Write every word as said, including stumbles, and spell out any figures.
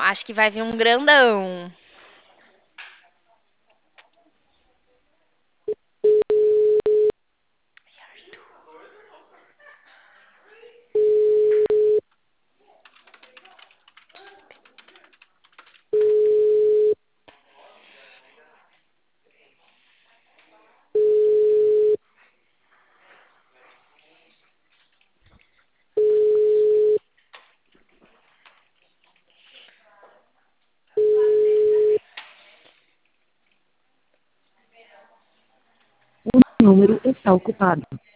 Acho que vai vir um grandão. O número está ocupado.